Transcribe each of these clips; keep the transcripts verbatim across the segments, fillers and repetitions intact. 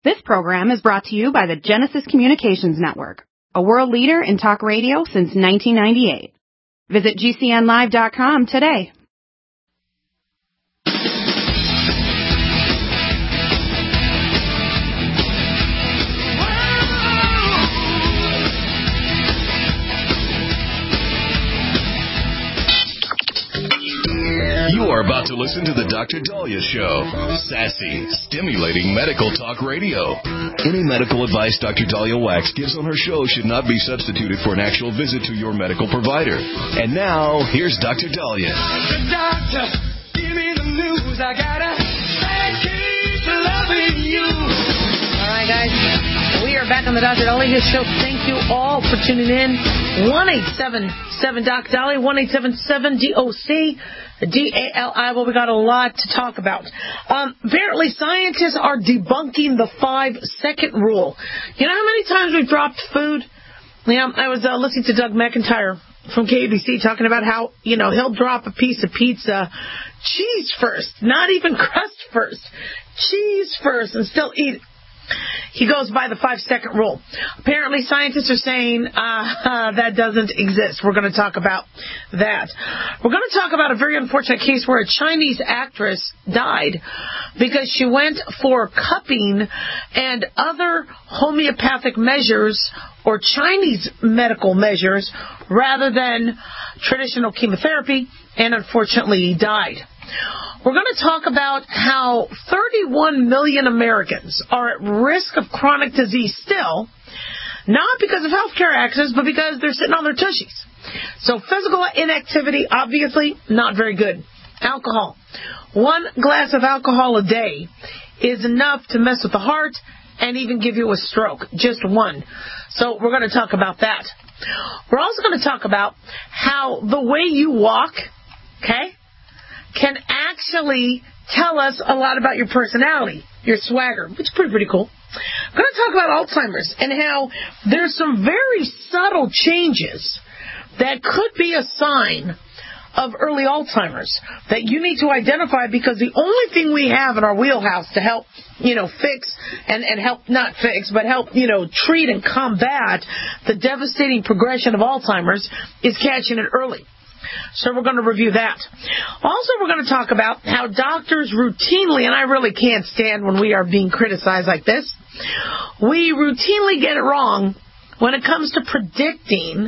This program is brought to you by the Genesis Communications Network, a world leader in talk radio since nineteen ninety-eight. Visit G C N live dot com today. You are about to listen to the Doctor Dahlia Show. Sassy, stimulating medical talk radio. Any medical advice Doctor Dahlia Wax gives on her show should not be substituted for an actual visit to your medical provider. And now, here's Doctor Dahlia. Doctor, give me the news. I gotta keep loving you. All right, guys. We are back on the Doctor Dahlia Show. Thank you all for tuning in. one eight seven seven Doc Dahlia, one eight seven seven D O C D A L I. Well, we got a lot to talk about. Um, apparently, scientists are debunking the five-second rule. You know how many times we've dropped food? Yeah, I was uh, listening to Doug McIntyre from K B C talking about how, you know, he'll drop a piece of pizza, cheese first, not even crust first, cheese first, and still eat it. He goes by the five-second rule. Apparently, scientists are saying uh, uh, that doesn't exist. We're going to talk about that. We're going to talk about a very unfortunate case where a Chinese actress died because she went for cupping and other homeopathic measures or Chinese medical measures rather than traditional chemotherapy, and unfortunately died. We're going to talk about how thirty-one million Americans are at risk of chronic disease still, not because of health care access, but because they're sitting on their tushies. So physical inactivity, obviously, not very good. Alcohol. One glass of alcohol a day is enough to mess with the heart and even give you a stroke. Just one. So we're going to talk about that. We're also going to talk about how the way you walk, okay, can actually tell us a lot about your personality, your swagger, which is pretty, pretty cool. I'm going to talk about Alzheimer's and how there's some very subtle changes that could be a sign of early Alzheimer's that you need to identify, because the only thing we have in our wheelhouse to help, you know, fix and, and help, not fix, but help, you know, treat and combat the devastating progression of Alzheimer's is catching it early. So we're going to review that. Also, we're going to talk about how doctors routinely, and I really can't stand when we are being criticized like this, we routinely get it wrong when it comes to predicting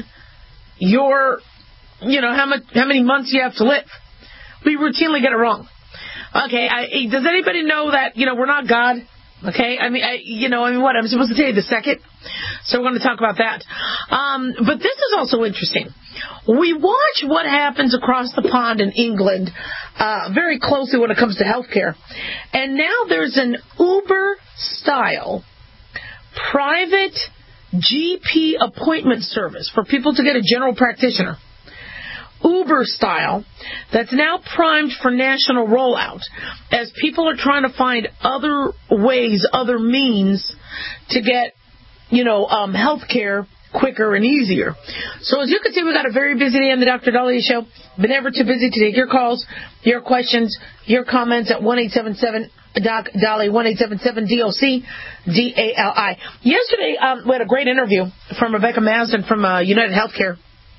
your, you know, how much, how many months you have to live. We routinely get it wrong. Okay, I, does anybody know that, you know, we're not God? Okay, I mean, I, you know, I mean, what, I'm supposed to tell you the second? So we're going to talk about that. Um, but this is also interesting. We watch what happens across the pond in England uh, very closely when it comes to healthcare. And now there's an Uber-style private G P appointment service for people to get a general practitioner. Uber style, that's now primed for national rollout as people are trying to find other ways, other means to get, you know, um, health care quicker and easier. So as you can see, we got a very busy day on the Doctor Dahlia Show. Been ever too busy to take your calls, your questions, your comments at one eight seven seven Doc Dahlia, one eight seven seven D O C D A L I. Yesterday, um, we had a great interview from Rebecca Masden from uh, United Healthcare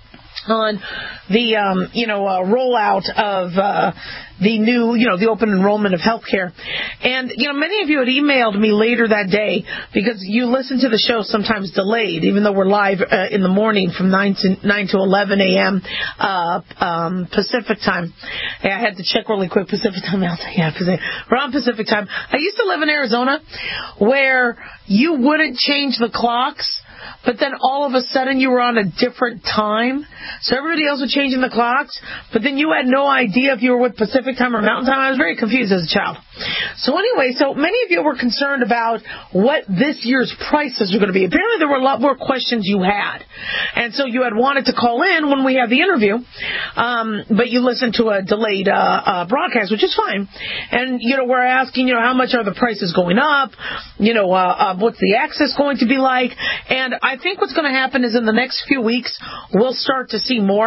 on the, um, you know, uh, rollout of uh, the new, you know, the open enrollment of healthcare. And, you know, many of you had emailed me later that day because you listen to the show sometimes delayed, even though we're live uh, in the morning from nine to eleven a.m. Uh, um, Pacific time. Yeah, I had to check really quick. Pacific time. Yeah, Pacific. We're on Pacific time. I used to live in Arizona where you wouldn't change the clocks, but then all of a sudden you were on a different time. So everybody else was changing the clocks, but then you had no idea if you were with Pacific time or Mountain time. I was very confused as a child. So anyway, so many of you were concerned about what this year's prices were going to be. Apparently there were a lot more questions you had. And so you had wanted to call in when we had the interview, um, but you listened to a delayed uh, uh, broadcast, which is fine. And, you know, we're asking, you know, how much are the prices going up? You know, uh, uh, what's the access going to be like? And I think what's going to happen is in the next few weeks, we'll start to see more.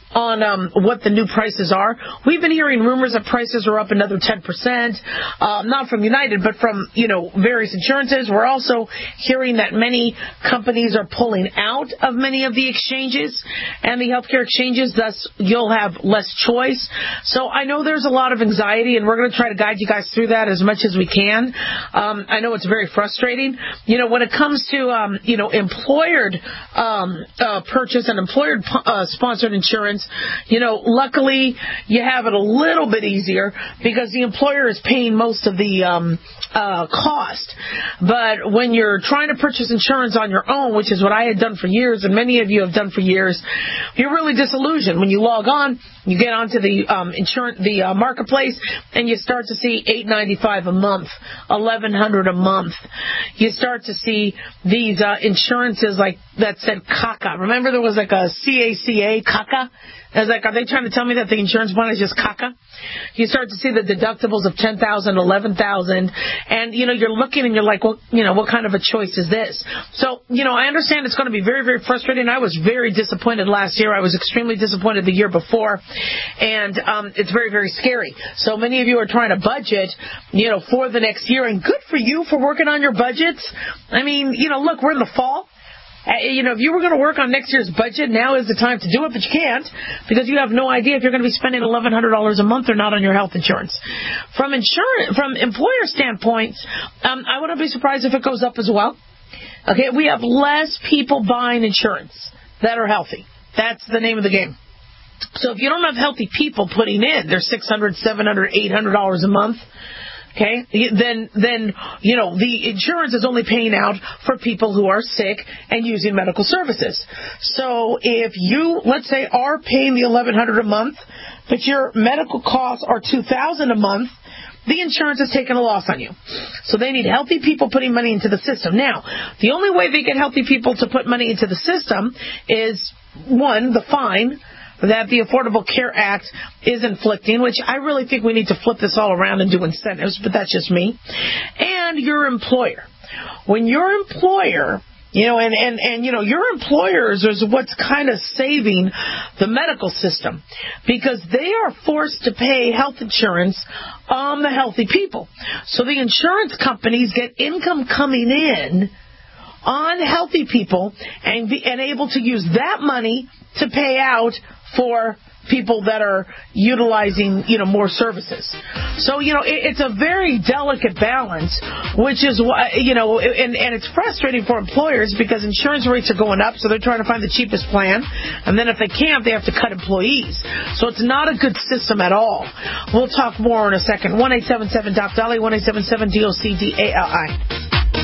on um, what the new prices are. We've been hearing rumors that prices are up another ten percent, uh, not from United, but from, you know, various insurances. We're also hearing that many companies are pulling out of many of the exchanges and the healthcare exchanges, thus you'll have less choice. So I know there's a lot of anxiety, and we're going to try to guide you guys through that as much as we can. Um, I know it's very frustrating. You know, when it comes to, um, you know, employered um, uh, purchase and employer uh, sponsored insurance, you know, luckily you have it a little bit easier because the employer is paying most of the um, uh, cost. But when you're trying to purchase insurance on your own, which is what I had done for years and many of you have done for years, you're really disillusioned. When you log on, you get onto the um, insurance, the uh, marketplace, and you start to see eight ninety-five a month, eleven hundred a month. You start to see these uh, insurances like that said C A C A. Remember there was like a C A C A, C A C A? I was like, are they trying to tell me that the insurance plan is just C A C A? You start to see the deductibles of ten thousand dollars, eleven thousand dollars, and, you know, you're looking and you're like, well, you know, what kind of a choice is this? So, you know, I understand it's going to be very, very frustrating. I was very disappointed last year. I was extremely disappointed the year before, and um, it's very, very scary. So many of you are trying to budget, you know, for the next year, and good for you for working on your budgets. I mean, you know, look, we're in the fall. You know, if you were going to work on next year's budget, now is the time to do it, but you can't because you have no idea if you're going to be spending eleven hundred dollars a month or not on your health insurance. From insurance, from employer standpoint, um, I wouldn't be surprised if it goes up as well. Okay, we have less people buying insurance that are healthy. That's the name of the game. So if you don't have healthy people putting in their six hundred dollars, seven hundred dollars, eight hundred dollars a month, okay, then, then, you know, the insurance is only paying out for people who are sick and using medical services. So if you, let's say, are paying the eleven hundred dollars a month, but your medical costs are two thousand dollars a month, the insurance is taking a loss on you. So they need healthy people putting money into the system. Now, the only way they get healthy people to put money into the system is, one, the fine that the Affordable Care Act is inflicting, which I really think we need to flip this all around and do incentives, but that's just me. And your employer. When your employer, you know, and, and, and you know, your employers is what's kind of saving the medical system because they are forced to pay health insurance on the healthy people. So the insurance companies get income coming in on healthy people and be, and able to use that money to pay out for people that are utilizing, you know, more services. So, you know, it, it's a very delicate balance, which is why, you know, and, and it's frustrating for employers because insurance rates are going up, so they're trying to find the cheapest plan. And then if they can't, they have to cut employees. So it's not a good system at all. We'll talk more in a second. one eight seven seven D O C D A L I, one eight seven seven D O C D A L I.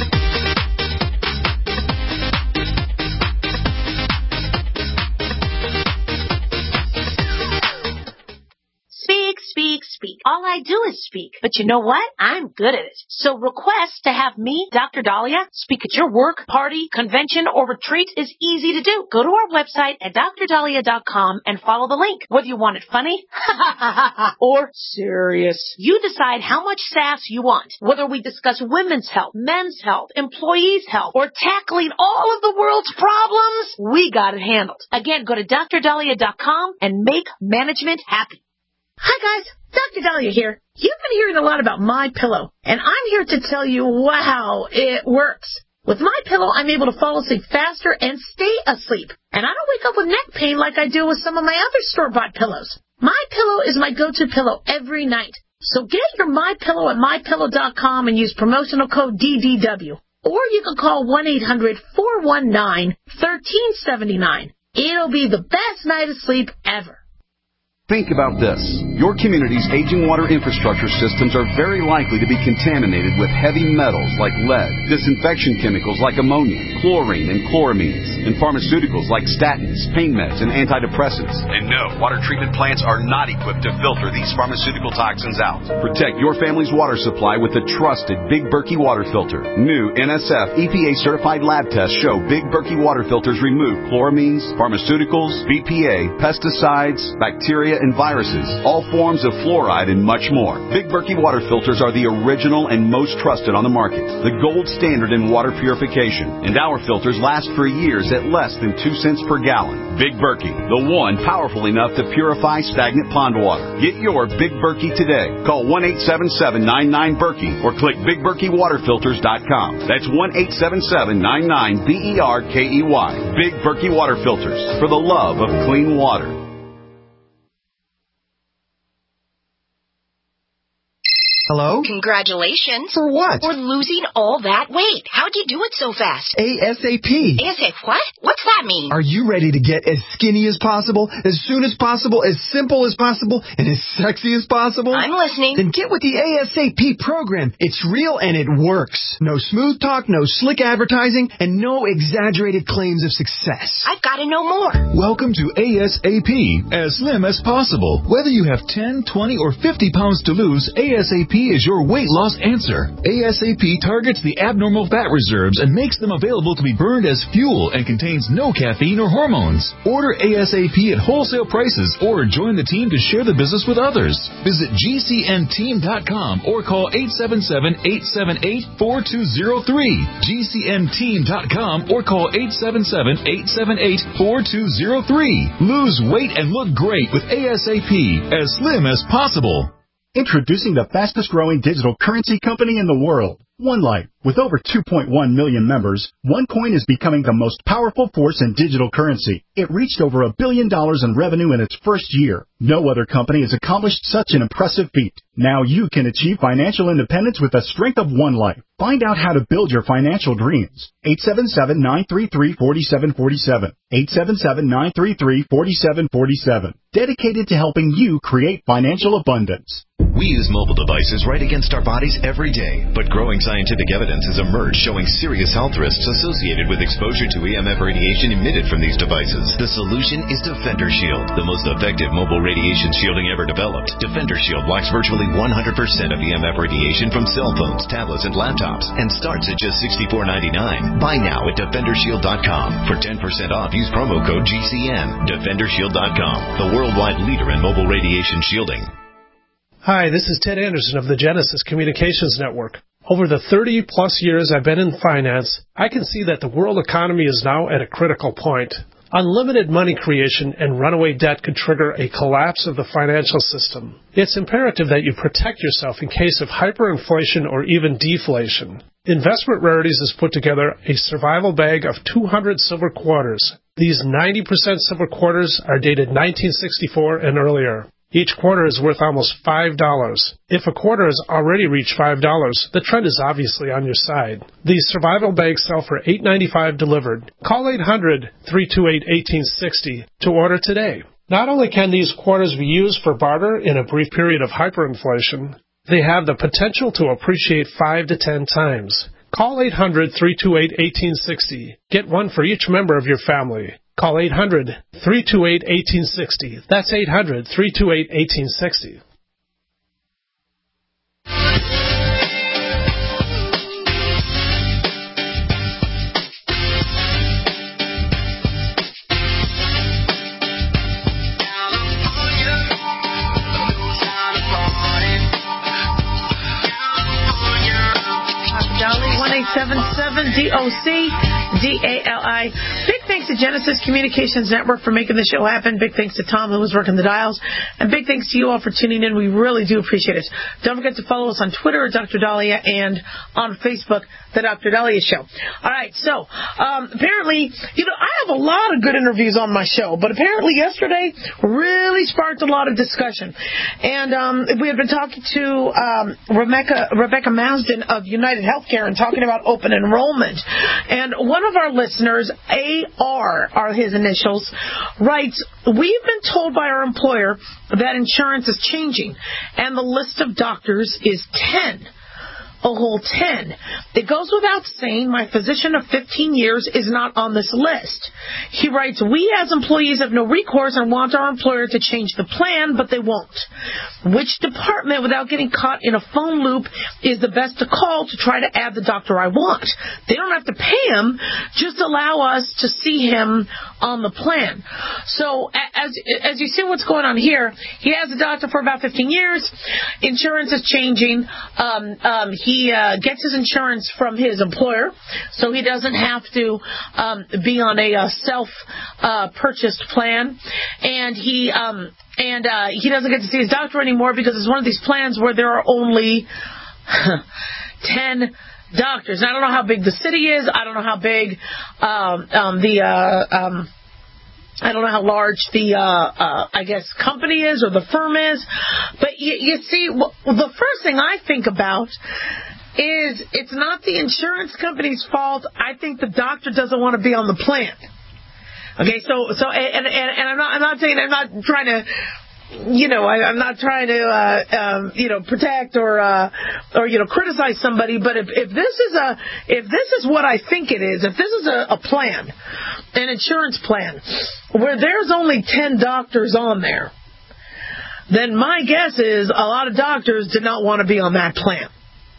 Speak, speak. All I do is speak. But you know what? I'm good at it. So request to have me, Doctor Dahlia, speak at your work, party, convention, or retreat is easy to do. Go to our website at D R dahlia dot com and follow the link. Whether you want it funny or serious, you decide how much sass you want. Whether we discuss women's health, men's health, employees' health, or tackling all of the world's problems, we got it handled. Again, go to D R dahlia dot com and make management happy. Hi guys, Doctor Dahlia here. You've been hearing a lot about MyPillow, and I'm here to tell you wow, it works. With MyPillow, I'm able to fall asleep faster and stay asleep, and I don't wake up with neck pain like I do with some of my other store-bought pillows. MyPillow is my go-to pillow every night. So get your MyPillow at my pillow dot com and use promotional code D D W, or you can call one eight hundred four one nine one three seven nine. It'll be the best night of sleep ever. Think about this. Your community's aging water infrastructure systems are very likely to be contaminated with heavy metals like lead, disinfection chemicals like ammonia, chlorine and chloramines, and pharmaceuticals like statins, pain meds, and antidepressants. And no, water treatment plants are not equipped to filter these pharmaceutical toxins out. Protect your family's water supply with the trusted Big Berkey water filter. New N S F E P A-certified lab tests show Big Berkey water filters remove chloramines, pharmaceuticals, B P A, pesticides, bacteria, bacteria and viruses, all forms of fluoride, and much more. Big Berkey water filters are the original and most trusted on the market, the gold standard in water purification, and our filters last for years at less than two cents per gallon. Big Berkey, the one powerful enough to purify stagnant pond water. Get your Big Berkey today. Call one eight seven seven, nine nine, Berkey or click big berkey water filters dot com. That's one eight seven seven, nine nine, B E R K E Y. Big Berkey Water Filters, for the love of clean water. Hello? Congratulations. For what? For losing all that weight. How'd you do it so fast? ASAP. ASAP what? What's that mean? Are you ready to get as skinny as possible, as soon as possible, as simple as possible, and as sexy as possible? I'm listening. Then get with the ASAP program. It's real and it works. No smooth talk, no slick advertising, and no exaggerated claims of success. I've got to know more. Welcome to ASAP, as slim as possible. Whether you have ten, twenty, or fifty pounds to lose, ASAP is your weight loss answer. ASAP targets the abnormal fat reserves and makes them available to be burned as fuel and contains no caffeine or hormones. Order ASAP at wholesale prices or join the team to share the business with others. Visit G C N team dot com or call eight seven seven, eight seven eight, four two zero three. G C N team dot com or call eight seven seven, eight seven eight, four two zero three. Lose weight and look great with ASAP, as slim as possible. Introducing the fastest-growing digital currency company in the world, OneLife. With over two point one million members, OneCoin is becoming the most powerful force in digital currency. It reached over a billion dollars in revenue in its first year. No other company has accomplished such an impressive feat. Now you can achieve financial independence with the strength of OneLife. Find out how to build your financial dreams. eight seven seven, nine three three, four seven four seven. eight seven seven, nine three three, four seven four seven. Dedicated to helping you create financial abundance. We use mobile devices right against our bodies every day, but growing scientific evidence has emerged showing serious health risks associated with exposure to E M F radiation emitted from these devices. The solution is Defender Shield, the most effective mobile radiation shielding ever developed. Defender Shield blocks virtually one hundred percent of E M F radiation from cell phones, tablets, and laptops, and starts at just sixty-four ninety-nine. Buy now at defender shield dot com. For ten percent off, use promo code G C N. defender shield dot com, the worldwide leader in mobile radiation shielding. Hi, this is Ted Anderson of the Genesis Communications Network. Over the thirty-plus years I've been in finance, I can see that the world economy is now at a critical point. Unlimited money creation and runaway debt could trigger a collapse of the financial system. It's imperative that you protect yourself in case of hyperinflation or even deflation. Investment Rarities has put together a survival bag of two hundred silver quarters. These ninety percent silver quarters are dated nineteen sixty-four and earlier. Each quarter is worth almost five dollars. If a quarter has already reached five dollars, the trend is obviously on your side. These survival bags sell for eight ninety-five delivered. Call eight hundred, three two eight, one eight six zero to order today. Not only can these quarters be used for barter in a brief period of hyperinflation, they have the potential to appreciate five to ten times. Call eight hundred, three two eight, one eight six zero. Get one for each member of your family. Call eight hundred, three two eight, one eight six zero. That's eight hundred, three two eight, one eight six zero. one eight seven seven D O C D A L I. Big thanks to Genesis Communications Network for making the show happen. Big thanks to Tom, who was working the dials. And big thanks to you all for tuning in. We really do appreciate it. Don't forget to follow us on Twitter at Doctor Dahlia and on Facebook, The Doctor Dahlia Show. All right, so um, apparently, you know, I have a lot of good interviews on my show, but apparently yesterday really sparked a lot of discussion. And um, we had been talking to um, Rebecca, Rebecca Masden of United Healthcare and talking about open enrollment. And one of our listeners, A R are his initials, writes, we've been told by our employer that insurance is changing, and the list of doctors is ten. a whole ten. It goes without saying my physician of fifteen years is not on this list. He writes, we as employees have no recourse and want our employer to change the plan, but they won't. Which department, without getting caught in a phone loop, is the best to call to try to add the doctor I want? They don't have to pay him, just allow us to see him on the plan. So as, as you see what's going on here, he has a doctor for about fifteen years. Insurance is changing. Um, um, he uh, gets his insurance from his employer, so he doesn't have to um, be on a uh, self-purchased uh, plan. And he um, and uh, he doesn't get to see his doctor anymore because it's one of these plans where there are only ten doctors. And I don't know how big the city is. I don't know how big um, um, the uh, um, I don't know how large the, uh, uh, I guess, company is or the firm is. But you, you see, well, the first thing I think about is it's not the insurance company's fault. I think the doctor doesn't want to be on the plan. Okay, so, so, and, and, and I'm not, I'm not saying, I'm not trying to, you know, I, I'm not trying to, uh, um, you know, protect or, uh, or, you know, criticize somebody, but if, if this is a, if this is what I think it is, if this is a, a plan, an insurance plan, where there's only ten doctors on there, then my guess is a lot of doctors did not want to be on that plan.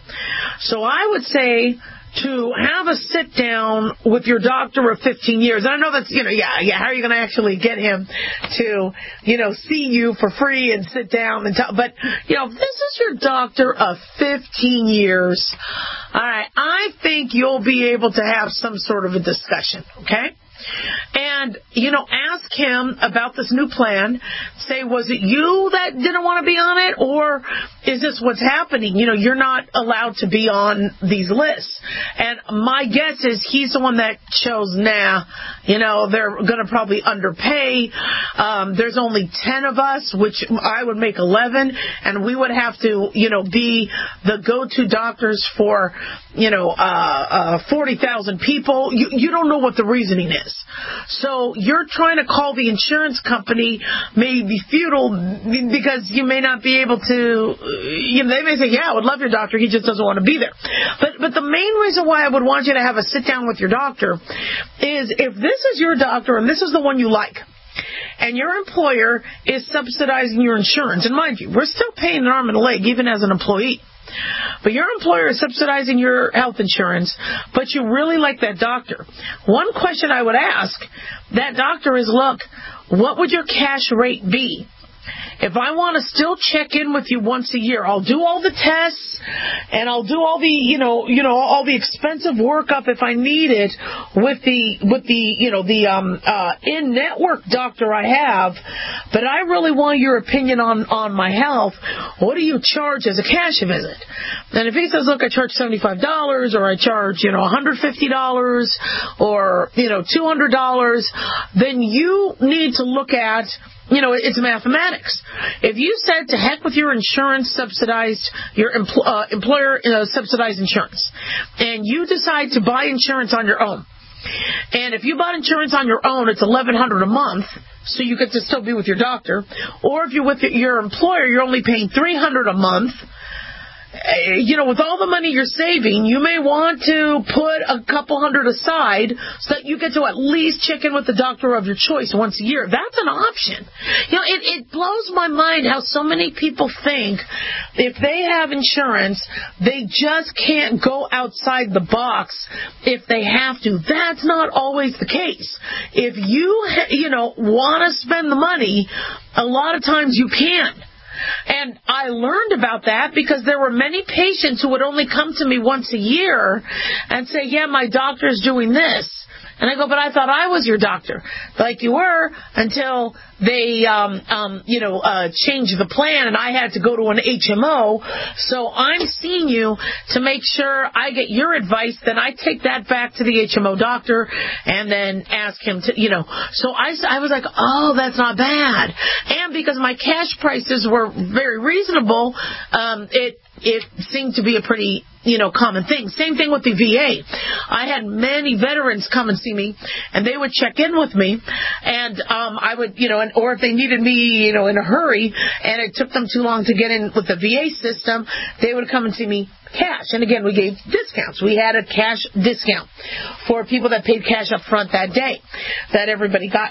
So I would say to have a sit down with your doctor of fifteen years. And I know that's, you know, yeah, yeah, how are you going to actually get him to, you know, see you for free and sit down and talk? But, you know, if this is your doctor of fifteen years, all right, I think you'll be able to have some sort of a discussion, okay? And, you know, ask him about this new plan. Say, was it you that didn't want to be on it, or is this what's happening? You know, you're not allowed to be on these lists. And my guess is he's the one that chose, nah, you know, they're going to probably underpay. Um, there's only ten of us, which I would make eleven, and we would have to, you know, be the go-to doctors for, you know, uh, uh, forty thousand people. You, you don't know what the reasoning is. So you're trying to call the insurance company may be futile because you may not be able to, you know, they may say, yeah, I would love your doctor, he just doesn't want to be there. But but the main reason why I would want you to have a sit down with your doctor is if this is your doctor and this is the one you like, and your employer is subsidizing your insurance, and mind you, we're still paying an arm and a leg even as an employee, but your employer is subsidizing your health insurance, but you really like that doctor. One question I would ask that doctor is, look, what would your cash rate be? If I want to still check in with you once a year, I'll do all the tests and I'll do all the, you know, you know, all the expensive workup if I need it with the, with the, you know, the, um, uh, in-network doctor I have, but I really want your opinion on, on my health. What do you charge as a cash visit? And if he says, look, I charge seventy-five dollars or I charge, you know, one hundred fifty dollars or, you know, two hundred dollars, then you need to look at, you know, it's mathematics. If you said to heck with your insurance subsidized, your empl- uh, employer uh, subsidized insurance, and you decide to buy insurance on your own, and if you bought insurance on your own, it's eleven hundred dollars a month, so you get to still be with your doctor, or if you're with your employer, you're only paying three hundred dollars a month. You know, with all the money you're saving, you may want to put a couple hundred aside so that you get to at least check in with the doctor of your choice once a year. That's an option. You know, it, it blows my mind how so many people think if they have insurance, they just can't go outside the box if they have to. That's not always the case. If you, you know, want to spend the money, a lot of times you can. And I learned about that because there were many patients who would only come to me once a year and say, yeah, my doctor's doing this. And I go, but I thought I was your doctor. Like you were until they, um, um, you know, uh, changed the plan and I had to go to an H M O. So I'm seeing you to make sure I get your advice. Then I take that back to the H M O doctor and then ask him to, you know. So I, I was like, oh, that's not bad. And because my cash prices were very reasonable, um, it, it seemed to be a pretty, you know, common thing. Same thing with the V A. I had many veterans come and see me, and they would check in with me, and um, I would, you know, and, or if they needed me, you know, in a hurry, and it took them too long to get in with the V A system, they would come and see me cash. And again, we gave discounts. We had a cash discount for people that paid cash up front that day that everybody got.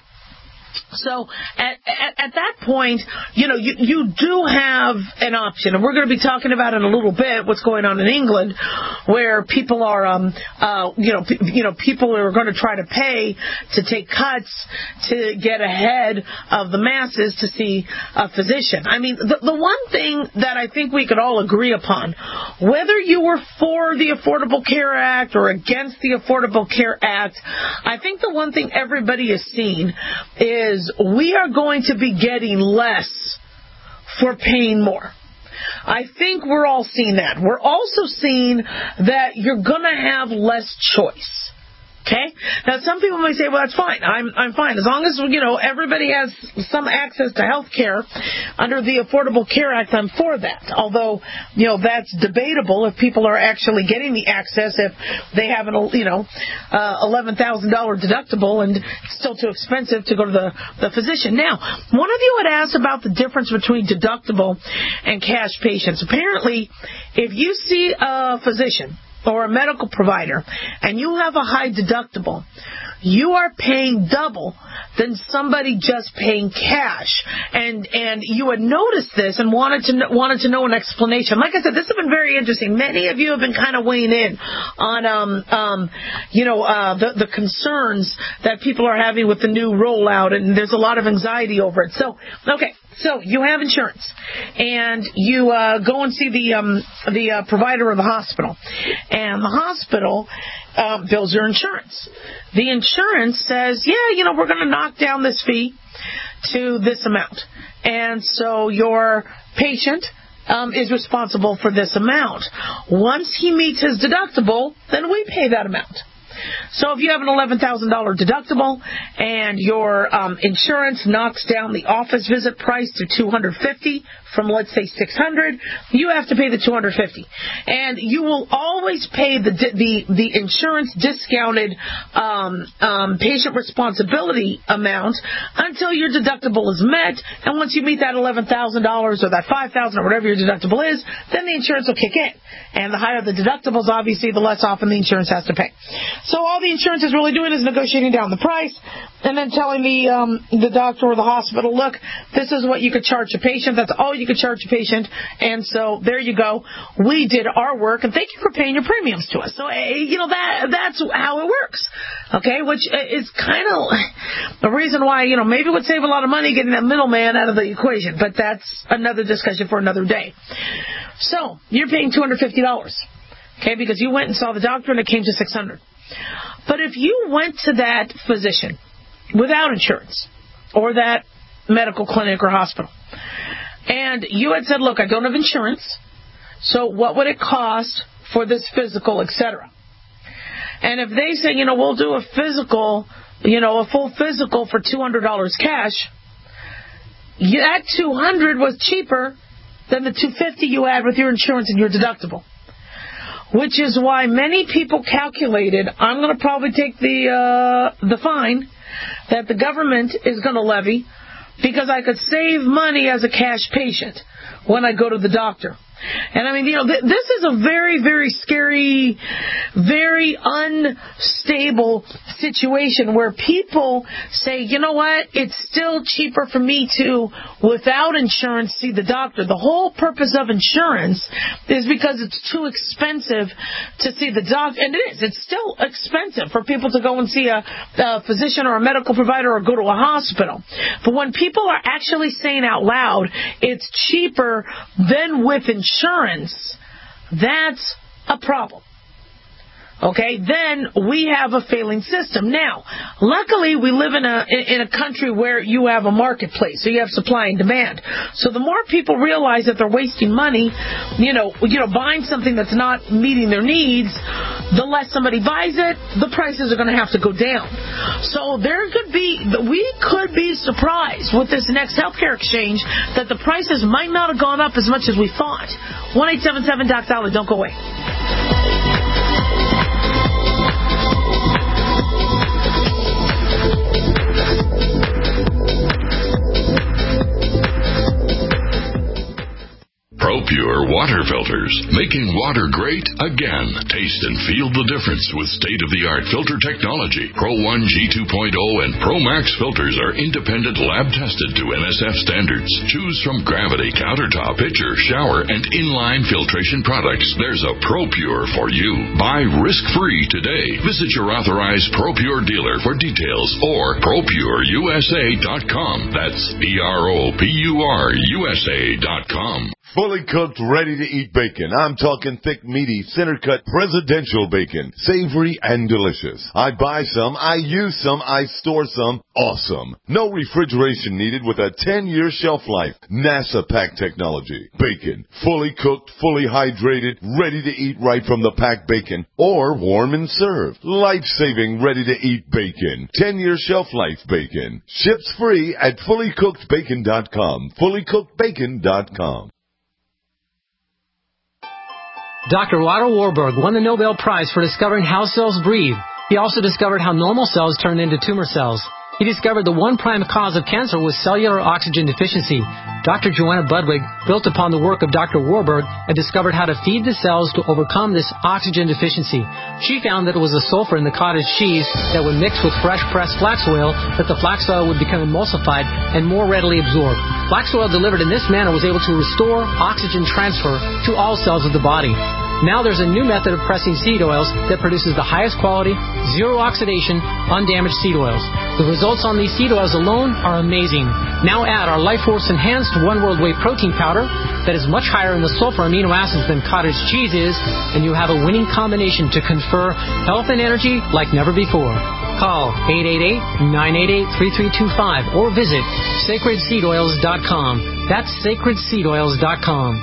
So at, at, at that point, you know, you, you do have an option, and we're going to be talking about in a little bit what's going on in England, where people are, um, uh, you know, p- you know, people are going to try to pay to take cuts to get ahead of the masses to see a physician. I mean, the, the one thing that I think we could all agree upon, whether you were for the Affordable Care Act or against the Affordable Care Act, I think the one thing everybody has seen is is we are going to be getting less for paying more. I think we're all seeing that. We're also seeing that you're going to have less choice. Okay? Now, some people may say, well, that's fine. I'm I'm fine. As long as, you know, everybody has some access to health care under the Affordable Care Act, I'm for that. Although, you know, that's debatable if people are actually getting the access if they have an, you know, uh, eleven thousand dollars deductible and it's still too expensive to go to the, the physician. Now, one of you had asked about the difference between deductible and cash patients. Apparently, if you see a physician or a medical provider, and you have a high deductible, you are paying double than somebody just paying cash. And and you had noticed this and wanted to know, wanted to know an explanation. Like I said, this has been very interesting. Many of you have been kind of weighing in on, um, um, you know, uh, the, the concerns that people are having with the new rollout, and there's a lot of anxiety over it. So, okay. So you have insurance, and you uh, go and see the um, the uh, provider of the hospital, and the hospital um, bills your insurance. The insurance says, yeah, you know, we're going to knock down this fee to this amount, and so your patient um, is responsible for this amount. Once he meets his deductible, then we pay that amount. So if you have an eleven thousand dollars deductible and your um, insurance knocks down the office visit price to two hundred fifty dollars from, let's say, six hundred dollars, you have to pay the two hundred fifty dollars. And you will always pay the the, the insurance discounted um, um, patient responsibility amount until your deductible is met. And once you meet that eleven thousand dollars or that five thousand dollars or whatever your deductible is, then the insurance will kick in. And the higher the deductibles, obviously, the less often the insurance has to pay. So all the insurance is really doing is negotiating down the price and then telling the um, the doctor or the hospital, look, this is what you could charge a patient. That's all you could charge a patient. And so there you go. We did our work, and thank you for paying your premiums to us. So, you know, that that's how it works, okay, which is kind of the reason why, you know, maybe it would save a lot of money getting that middleman out of the equation, but that's another discussion for another day. So you're paying two hundred fifty dollars, okay, because you went and saw the doctor and it came to six hundred dollars. But if you went to that physician without insurance or that medical clinic or hospital, and you had said, look, I don't have insurance, so what would it cost for this physical, et cetera? And if they say, you know, we'll do a physical, you know, a full physical for two hundred dollars cash, that two hundred dollars was cheaper than the two hundred fifty dollars you had with your insurance and your deductible. Which is why many people calculated, I'm going to probably take the uh, the fine that the government is going to levy because I could save money as a cash patient when I go to the doctor. And I mean, you know, th- this is a very, very scary, very unstable situation where people say, you know what, it's still cheaper for me to, without insurance, see the doctor. The whole purpose of insurance is because it's too expensive to see the doctor. And it is. It's still expensive for people to go and see a, a physician or a medical provider or go to a hospital. But when people are actually saying out loud, it's cheaper than with insurance, insurance, that's a problem. Okay, then we have a failing system. Now, luckily, we live in a in a country where you have a marketplace, so you have supply and demand. So the more people realize that they're wasting money, you know, you know, buying something that's not meeting their needs, the less somebody buys it, the prices are going to have to go down. So there could be, we could be surprised with this next healthcare exchange that the prices might not have gone up as much as we thought. one eight seven seven Doc Dolly, don't go away. ProPure water filters. making water great again. Taste and feel the difference with state-of-the-art filter technology. Pro one G two point oh and Pro Max filters are independent lab-tested to N S F standards. Choose from gravity, countertop, pitcher, shower, and inline filtration products. There's a ProPure for you. Buy risk-free today. Visit your authorized ProPure dealer for details or pro pure U S A dot com. That's P R O P U R U S A dot com. Fully cooked, ready-to-eat bacon. I'm talking thick, meaty, center-cut presidential bacon. Savory and delicious. I buy some, I use some, I store some. Awesome. No refrigeration needed with a ten-year shelf life. NASA pack technology. Bacon. Fully cooked, fully hydrated, ready to eat right from the packed bacon. Or warm and served. Life-saving, ready-to-eat bacon. ten-year shelf life bacon. Ships free at fully cooked bacon dot com. fully cooked bacon dot com. Doctor Otto Warburg won the Nobel Prize for discovering how cells breathe. He also discovered how normal cells turn into tumor cells. He discovered the one prime cause of cancer was cellular oxygen deficiency. Doctor Joanna Budwig built upon the work of Doctor Warburg and discovered how to feed the cells to overcome this oxygen deficiency. She found that it was the sulfur in the cottage cheese that would mix with fresh pressed flax oil that the flax oil would become emulsified and more readily absorbed. Flax oil delivered in this manner was able to restore oxygen transfer to all cells of the body. Now there's a new method of pressing seed oils that produces the highest quality, zero oxidation, undamaged seed oils. The results on these seed oils alone are amazing. Now add our Life Force Enhanced One World Whey Protein Powder that is much higher in the sulfur amino acids than cottage cheese is, and you have a winning combination to confer health and energy like never before. Call eight eight eight, nine eight eight, three three two five or visit sacred seed oils dot com. That's sacred seed oils dot com.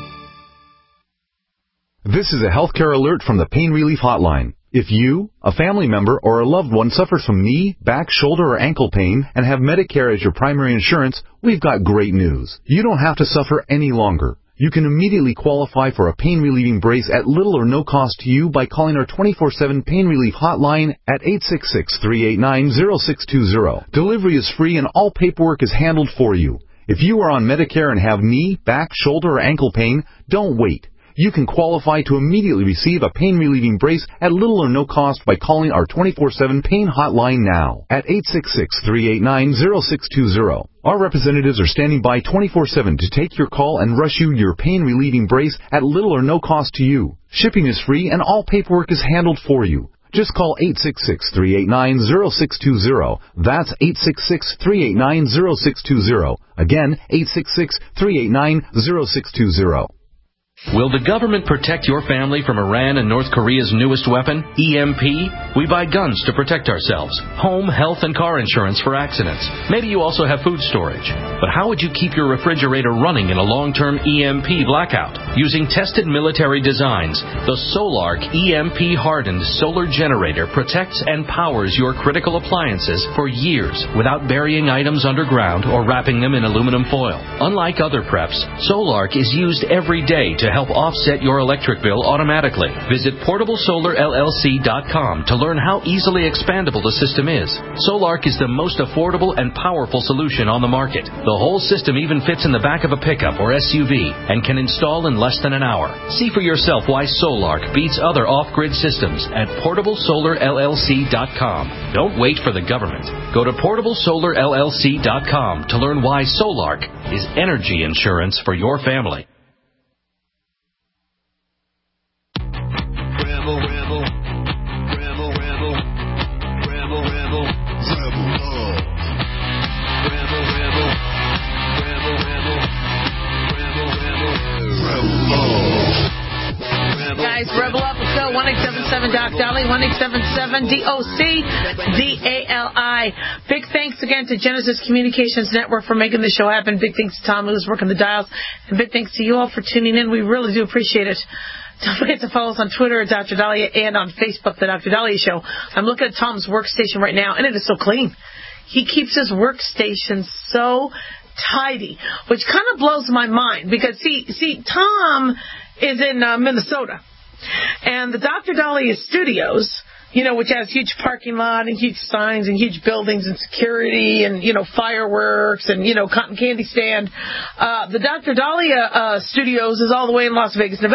This is a healthcare alert from the Pain Relief Hotline. If you, a family member, or a loved one suffers from knee, back, shoulder, or ankle pain and have Medicare as your primary insurance, we've got great news. You don't have to suffer any longer. You can immediately qualify for a pain-relieving brace at little or no cost to you by calling our twenty-four seven Pain Relief Hotline at eight six six, three eight nine, zero six two zero. Delivery is free and all paperwork is handled for you. If you are on Medicare and have knee, back, shoulder, or ankle pain, don't wait. You can qualify to immediately receive a pain-relieving brace at little or no cost by calling our twenty-four seven Pain Hotline now at eight six six, three eight nine, zero six two zero. Our representatives are standing by twenty-four seven to take your call and rush you your pain-relieving brace at little or no cost to you. Shipping is free and all paperwork is handled for you. Just call eight six six, three eight nine, zero six two zero. That's eight six six, three eight nine, zero six two zero. Again, eight six six, three eight nine, zero six two zero. Will the government protect your family from Iran and North Korea's newest weapon, E M P? We buy guns to protect ourselves, home, health, and car insurance for accidents. Maybe you also have food storage. But how would you keep your refrigerator running in a long-term E M P blackout? Using tested military designs, the Solark E M P-hardened solar generator protects and powers your critical appliances for years without burying items underground or wrapping them in aluminum foil. Unlike other preps, Solark is used every day to help offset your electric bill automatically. Visit portable solar L L C dot com to learn how easily expandable the system is. Solark is the most affordable and powerful solution on the market. The whole system even fits in the back of a pickup or S U V and can install in less than an hour. See for yourself why Solark beats other off-grid systems at portable solar L L C dot com. Don't wait for the government. Go to portable solar L L C dot com to learn why Solark is energy insurance for your family. Rebel, rebel, rebel, rebel, rebel, rebel, rebel love. Rebel, rebel, rebel, rebel, rebel, rebel, rebel love. Guys, rebel up. Let's go. one eight seven seven Doc Dolly, one eight seven seven D O C D A L I. Big thanks again to Genesis Communications Network for making the show happen. Big thanks to Tom who's working the dials. And big thanks to you all for tuning in. We really do appreciate it. Don't forget to follow us on Twitter at Doctor Dahlia and on Facebook, The Doctor Dahlia Show. I'm looking at Tom's workstation right now, and it is so clean. He keeps his workstation so tidy, which kind of blows my mind because, see, see, Tom is in uh, Minnesota, and the Doctor Dahlia Studios, you know, which has huge parking lot and huge signs and huge buildings and security and, you know, fireworks and, you know, cotton candy stand. Uh, the Doctor Dahlia uh, Studios is all the way in Las Vegas, Nevada.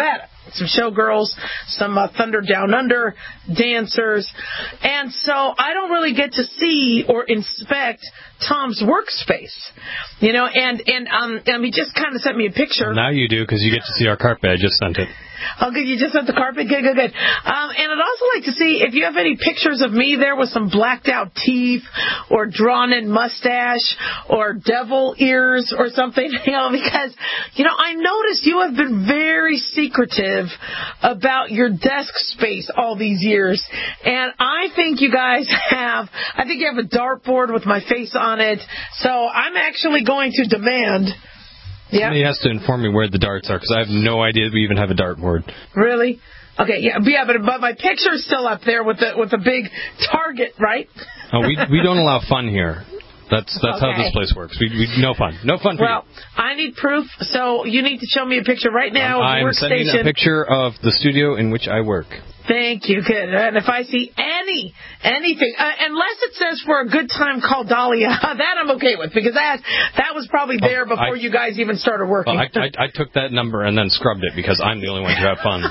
some showgirls, some uh, Thunder Down Under dancers. And so I don't really get to see or inspect Tom's workspace, you know, and, and, um, and he just kind of sent me a picture. Now you do, because you get to see our carpet. I just sent it. Oh, good. You just sent the carpet? Good, good, good. Um, and I'd also like to see if you have any pictures of me there with some blacked out teeth or drawn in mustache or devil ears or something, you know, because, you know, I noticed you have been very secretive about your desk space all these years. And I think you guys have, I think you have a dartboard with my face on it. So I'm actually going to demand... Yeah. Somebody has to inform me where the darts are, because I have no idea we even have a dartboard. Really? Okay, yeah, yeah, but but my picture's still up there with the with the big target, right? Oh, we we don't allow fun here. That's that's Okay. how this place works. We we no fun, no fun for Well, I need proof, so you need to show me a picture right you. now of I'm your sending workstation. a picture of the studio in which I work. Thank you, good. And if I see any anything, uh, unless it says for a good time call Dahlia, that I'm okay with, because that that was probably there Oh, before I- you guys even started working. Well, I, I I took that number and then scrubbed it because I'm the only one who have fun.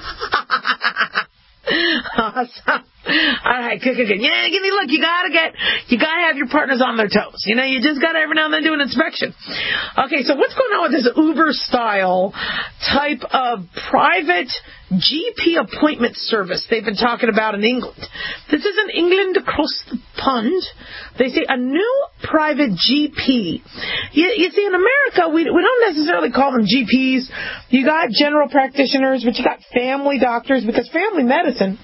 Awesome. All right, good, good, good. Yeah, give me look. You gotta get, you gotta have your partners on their toes. You know, you just gotta every now and then do an inspection. Okay, so what's going on with this Uber-style type of private G P appointment service they've been talking about in England? This is in England across the pond. They say a new private G P. You, you see, in America, we we don't necessarily call them G Ps. You got general practitioners, but you got family doctors, because family medicine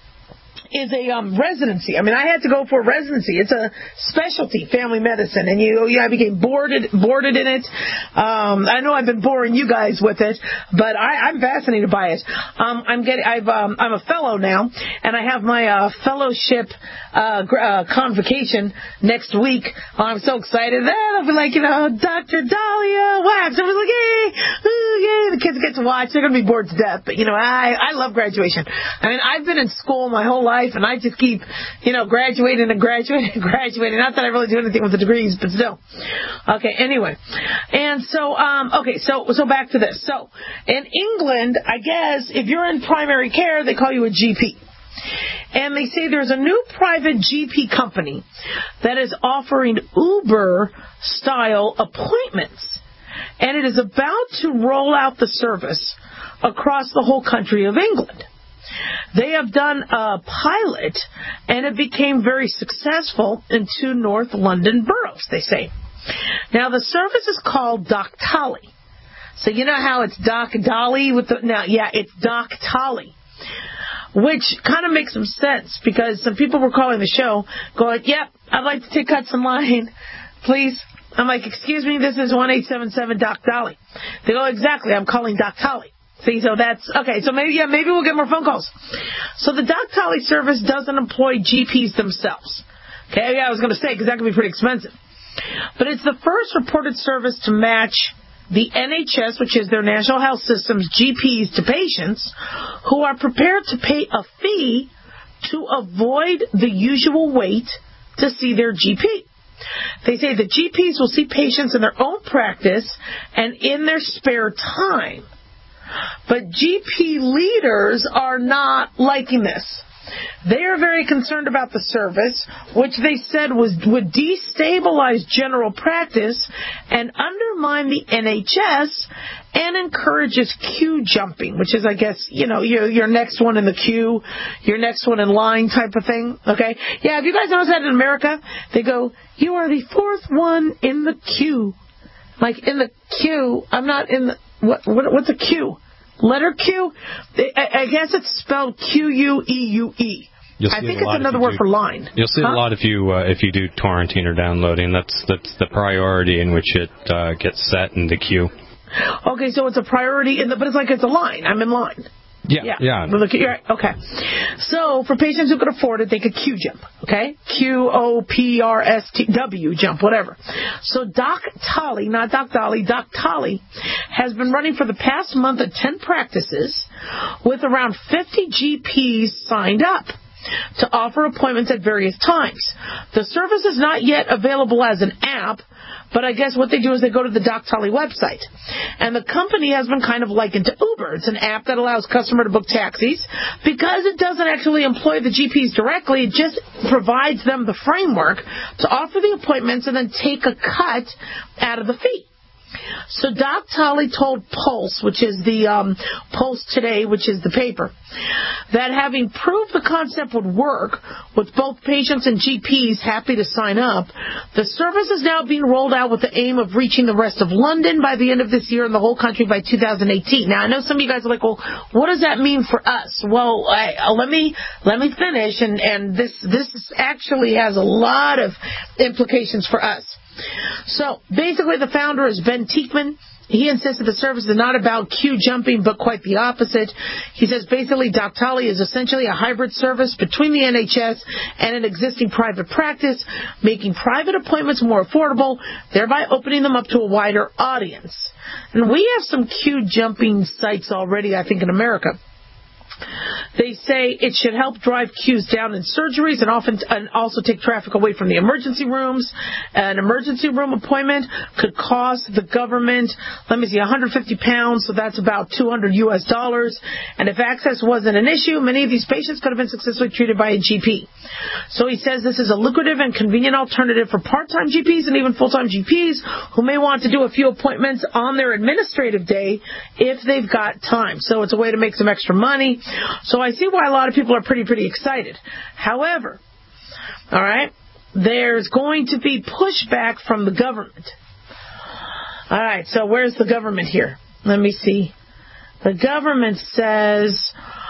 is a um, residency. I mean, I had to go for a residency. It's a specialty, family medicine, and you, you I became boarded boarded in it. Um, I know I've been boring you guys with it, but I, I'm fascinated by it. Um, I'm getting, I've, um, I'm a fellow now, and I have my uh, fellowship uh, gr- uh, convocation next week. Oh, I'm so excited. Then I'll be like, you know, Doctor Dahlia Wax. I was like, yay, ooh, yay. The kids get to watch. They're going to be bored to death, but you know, I, I love graduation. I mean, I've been in school my whole life. And I just keep, you know, graduating and graduating and graduating. Not that I really do anything with the degrees, but still. Okay, anyway. And so, um, okay, so so back to this. So, in England, I guess, if you're in primary care, they call you a G P. And they say there's a new private G P company that is offering Uber-style appointments. And it is about to roll out the service across the whole country of England. They have done a pilot, and it became very successful in two North London boroughs, they say. Now, the service is called Doctolly. So you know how it's Doc Dolly with the... Now, yeah, it's Doctolly, which kind of makes some sense, because some people were calling the show going, yep, I'd like to take cuts in line, please. I'm like, excuse me, this is one eight seven seven Doc Dolly. They go, exactly, I'm calling Doctolly. See, so that's, okay, so maybe, yeah, maybe we'll get more phone calls. So the Doctolly service doesn't employ G Ps themselves. Okay, yeah, I was going to say, because that can be pretty expensive. But it's the first reported service to match the N H S, which is their National Health System's G Ps, to patients who are prepared to pay a fee to avoid the usual wait to see their G P. They say the G Ps will see patients in their own practice and in their spare time. But G P leaders are not liking this. They are very concerned about the service, which they said was would destabilize general practice and undermine the N H S and encourages queue jumping, which is, I guess, you know, your, your next one in the queue, your next one in line type of thing, okay? Yeah, have you guys noticed that in America? They go, you are the fourth one in the queue. Like, in the queue, I'm not in the... What, what what's a Q? Letter Q? I, I guess it's spelled Q U E U E. You'll I see think it a it's lot if another you word do- for line. You'll see it Huh? a lot if you uh, if you do torrenting or downloading. That's that's the priority in which it uh, gets set in the queue. Okay, so it's a priority, in the, but it's like it's a line. I'm in line. Yeah, Yeah. yeah. Well, look, you're right. Okay. So for patients who could afford it, they could Q jump. Okay? Q O P R S T W jump, whatever. So Doc Tolly, not Doc Dolly, Doc Tolly has been running for the past month at ten practices with around fifty G Ps signed up. to offer appointments at various times. The service is not yet available as an app, but I guess what they do is they go to the Doctolly website. And the company has been kind of likened to Uber. It's an app that allows customer to book taxis. Because it doesn't actually employ the G Ps directly, it just provides them the framework to offer the appointments and then take a cut out of the fee. So Doctolly told Pulse, which is the um, Pulse Today, which is the paper, that having proved the concept would work with both patients and G Ps happy to sign up, the service is now being rolled out with the aim of reaching the rest of London by the end of this year and the whole country by two thousand eighteen. Now, I know some of you guys are like, well, what does that mean for us? Well, I, uh, let me let me finish, and, and this this actually has a lot of implications for us. So basically the founder is Ben Teichman. He insists that the service is not about queue jumping, but quite the opposite. He says basically Doctolly is essentially a hybrid service between the N H S and an existing private practice, making private appointments more affordable, thereby opening them up to a wider audience. And we have some queue jumping sites already, I think, in America. They say it should help drive queues down in surgeries and often and also take traffic away from the emergency rooms. An emergency room appointment could cost the government, let me see, one hundred fifty pounds, so that's about two hundred U S dollars. And if access wasn't an issue, many of these patients could have been successfully treated by a G P. So he says this is a lucrative and convenient alternative for part-time G Ps and even full-time G Ps who may want to do a few appointments on their administrative day if they've got time. So it's a way to make some extra money. So I see why a lot of people are pretty, pretty excited. However, all right, there's going to be pushback from the government. All right, so where's the government here? Let me see. The government says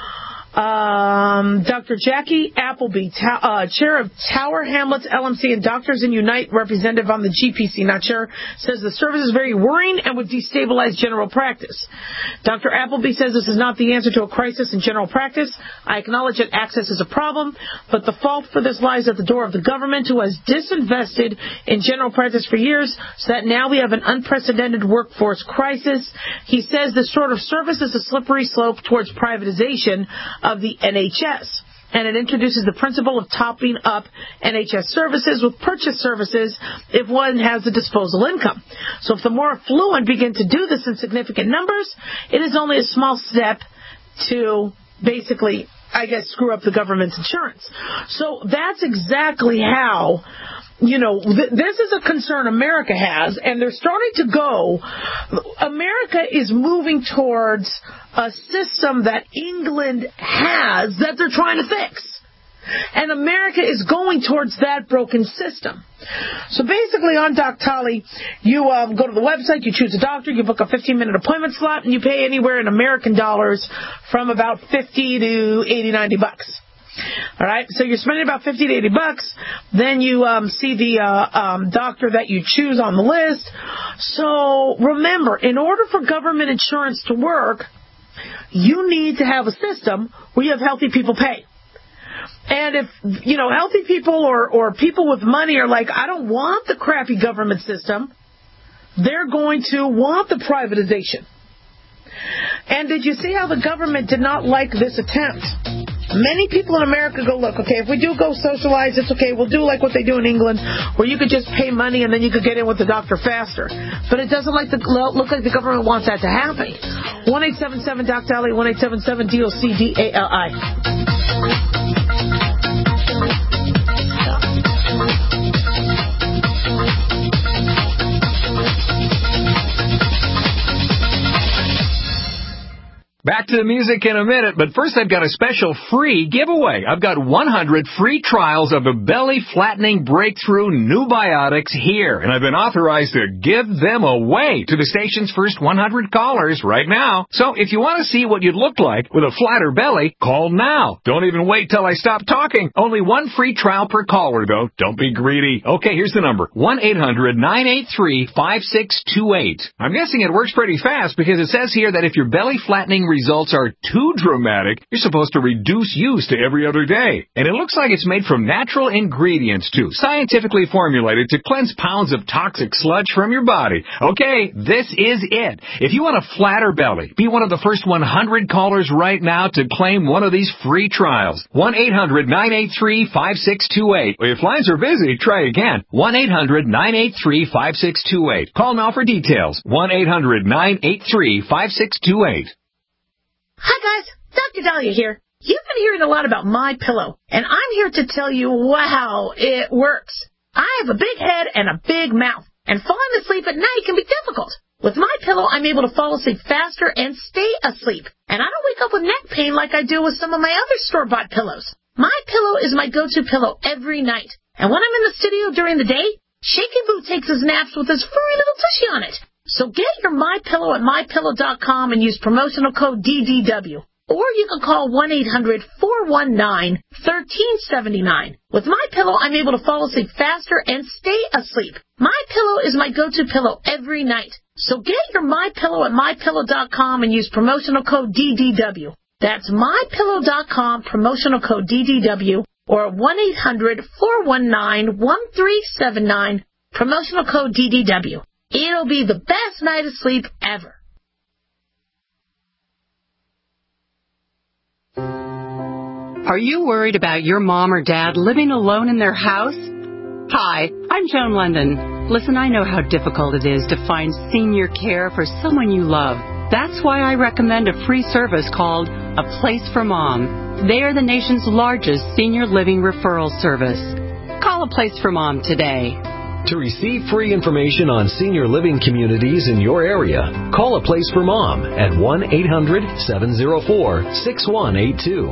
um, Doctor Jackie Appleby, ta- uh, chair of Tower Hamlets L M C and Doctors in Unite, representative on the G P C, not chair, says the service is very worrying and would destabilize general practice. Doctor Appleby says this is not the answer to a crisis in general practice. I acknowledge that access is a problem, but the fault for this lies at the door of the government, who has disinvested in general practice for years, so that now we have an unprecedented workforce crisis. He says this sort of service is a slippery slope towards privatization of the N H S. And it introduces the principle of topping up N H S services with purchase services if one has the disposal income. So if the more affluent begin to do this in significant numbers, it is only a small step to basically, I guess, screw up the government's insurance. So that's exactly how, you know, th- this is a concern America has, and they're starting to go, America is moving towards a system that England has that they're trying to fix. And America is going towards that broken system. So basically on Doctolly, you um, go to the website, you choose a doctor, you book a fifteen-minute appointment slot, and you pay anywhere in American dollars from about fifty to eighty, ninety bucks. All right, so you're spending about fifty to eighty bucks. Then you um, see the uh, um, doctor that you choose on the list. So remember, in order for government insurance to work, you need to have a system where you have healthy people pay. And if, you know, healthy people or, or people with money are like, I don't want the crappy government system, they're going to want the privatization. And did you see how the government did not like this attempt? Many people in America go, look, okay, if we do go socialize, it's okay. We'll do like what they do in England, where you could just pay money and then you could get in with the doctor faster. But it doesn't like the, look like the government wants that to happen. one eight seven seven D O C D A L Y, one eight seven seven D O C D A L I. Back to the music in a minute, but first I've got a special free giveaway. I've got one hundred free trials of the belly flattening breakthrough Nubiotics here, and I've been authorized to give them away to the station's first one hundred callers right now. So if you want to see what you'd look like with a flatter belly, call now. Don't even wait till I stop talking. Only one free trial per caller, though. Don't be greedy. Okay, here's the number. one eight hundred nine eight three five six two eight. I'm guessing it works pretty fast because it says here that if your belly flattening results results are too dramatic, you're supposed to reduce use to every other day. And it looks like it's made from natural ingredients, too, scientifically formulated to cleanse pounds of toxic sludge from your body. Okay, this is it. If you want a flatter belly, be one of the first one hundred callers right now to claim one of these free trials. one eight hundred nine eight three five six two eight. If lines are busy, try again. one eight hundred nine eight three five six two eight. Call now for details. one eight hundred nine eight three five six two eight. Hi guys, Doctor Dahlia here. You've been hearing a lot about My Pillow, and I'm here to tell you, wow, it works. I have a big head and a big mouth, and falling asleep at night can be difficult. With My Pillow, I'm able to fall asleep faster and stay asleep, and I don't wake up with neck pain like I do with some of my other store-bought pillows. My Pillow is my go-to pillow every night, and when I'm in the studio during the day, Shaky Boo takes his naps with his furry little tushy on it. So get your My Pillow at my pillow dot com and use promotional code D D W. Or you can call one eight hundred four one nine one three seven nine. With My Pillow, I'm able to fall asleep faster and stay asleep. My Pillow is my go-to pillow every night. So get your My Pillow at my pillow dot com and use promotional code D D W. That's my pillow dot com, promotional code D D W, or one eight hundred four one nine one three seven nine, promotional code D D W. It'll be the best night of sleep ever. Are you worried about your mom or dad living alone in their house? Hi, I'm Joan London. Listen, I know how difficult it is to find senior care for someone you love. That's why I recommend a free service called A Place for Mom. They are the nation's largest senior living referral service. Call A Place for Mom today. To receive free information on senior living communities in your area, call A Place for Mom at one eight hundred seven oh four six one eight two.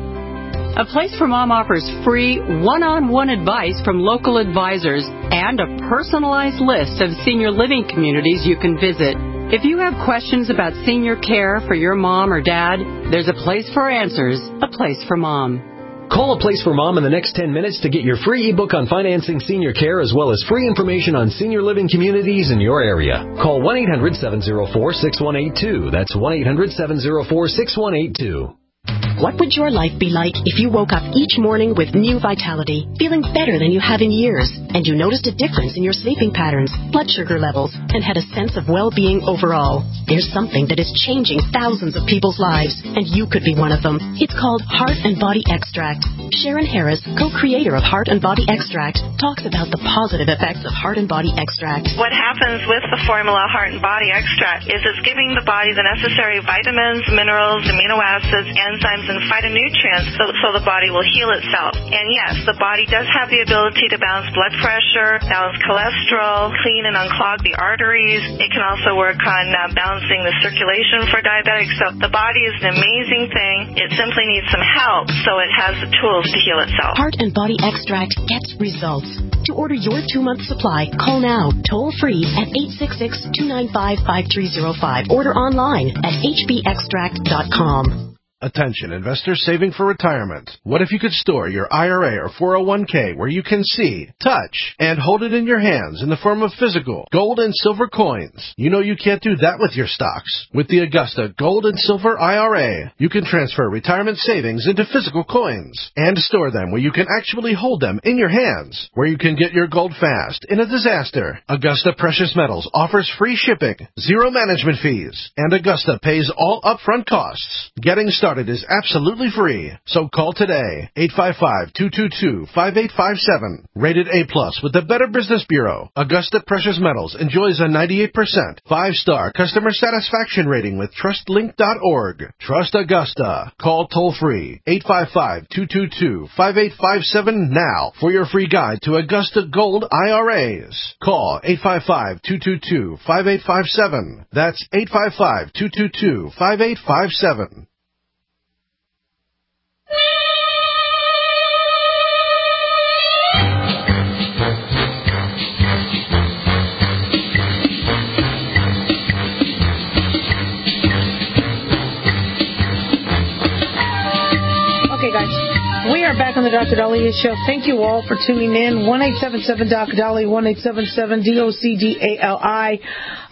A Place for Mom offers free one-on-one advice from local advisors and a personalized list of senior living communities you can visit. If you have questions about senior care for your mom or dad, there's a place for answers, A Place for Mom. Call A Place for Mom in the next ten minutes to get your free ebook on financing senior care as well as free information on senior living communities in your area. Call one eight hundred seven oh four six one eight two. That's one eight hundred seven oh four six one eight two. What would your life be like if you woke up each morning with new vitality, feeling better than you have in years, and you noticed a difference in your sleeping patterns, blood sugar levels, and had a sense of well-being overall? There's something that is changing thousands of people's lives, and you could be one of them. It's called Heart and Body Extract. Sharon Harris, co-creator of Heart and Body Extract, talks about the positive effects of Heart and Body Extract. What happens with the formula Heart and Body Extract is it's giving the body the necessary vitamins, minerals, amino acids, enzymes, and phytonutrients so, so the body will heal itself. And yes, the body does have the ability to balance blood pressure, balance cholesterol, clean and unclog the arteries. It can also work on uh, balancing the circulation for diabetics. So the body is an amazing thing. It simply needs some help so it has the tools to heal itself. Heart and Body Extract gets results. To order your two-month supply, call now, toll-free at eight six six, two nine five, five three zero five. Order online at h b extract dot com. Attention, investors saving for retirement. What if you could store your I R A or four oh one k where you can see, touch, and hold it in your hands in the form of physical gold and silver coins? You know you can't do that with your stocks. With the Augusta Gold and Silver I R A, you can transfer retirement savings into physical coins and store them where you can actually hold them in your hands, where you can get your gold fast in a disaster. Augusta Precious Metals offers free shipping, zero management fees, and Augusta pays all upfront costs. Getting started is absolutely free. So call today, eight five five, two two two, five eight five seven. Rated A plus with the Better Business Bureau, Augusta Precious Metals enjoys a ninety-eight percent five-star customer satisfaction rating with trust link dot org. Trust Augusta. Call toll-free, eight five five, two two two, five eight five seven now for your free guide to Augusta Gold I R As. Call eight five five, two two two, five eight five seven. That's eight five five, two two two, five eight five seven. Okay, guys, we are back on the Doctor Dahlia Show. Thank you all for tuning in. one eight seven seven, D O C, Dolly, one eight seven seven, D O C D A L I.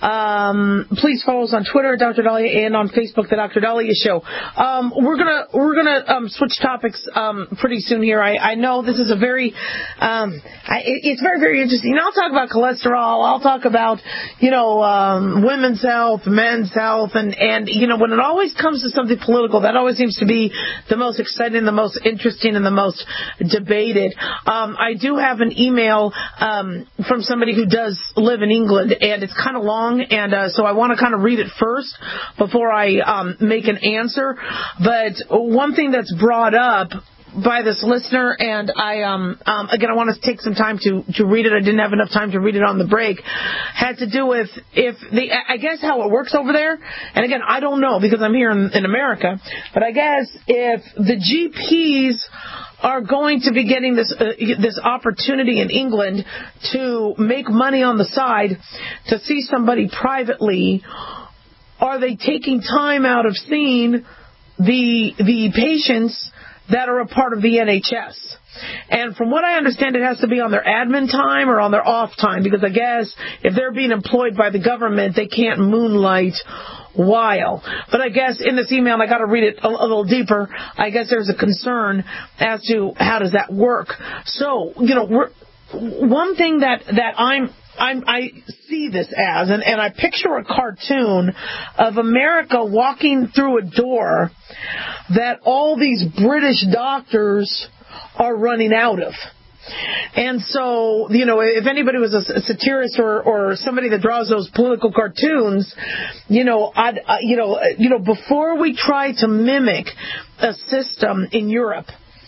Um, please follow us on Twitter, Doctor Dahlia, and on Facebook, The Doctor Dahlia Show. Um, we're gonna we're gonna um, switch topics um, pretty soon here. I, I know this is a very um, I, it's very very interesting. I'll talk about cholesterol. I'll talk about you know um, women's health, men's health, and and you know when it always comes to something political, that always seems to be the most exciting, the most interesting, and the most debated. Um, I do have an email um, from somebody who does live in England, and it's kind of long. And uh, so I want to kind of read it first before I um, make an answer. But one thing that's brought up by this listener, and I um, um, again I want to take some time to, to read it. I didn't have enough time to read it on the break. Had to do with if the I guess how it works over there. And again, I don't know because I'm here in, in America. But I guess if the G Ps are going to be getting this uh, this opportunity in England to make money on the side to see somebody privately, are they taking time out of seeing the the patients that are a part of the N H S? And from what I understand, it has to be on their admin time or on their off time, because I guess if they're being employed by the government, they can't moonlight while. But I guess in this email, and I got to read it a, a little deeper, I guess there's a concern as to how does that work. So, you know, we're, one thing that, that I'm I'm, I see this as, and, and I picture a cartoon of America walking through a door that all these British doctors are running out of. And so, you know, if anybody was a satirist or, or somebody that draws those political cartoons, you know, I'd, uh, you know, you know, before we try to mimic a system in Europe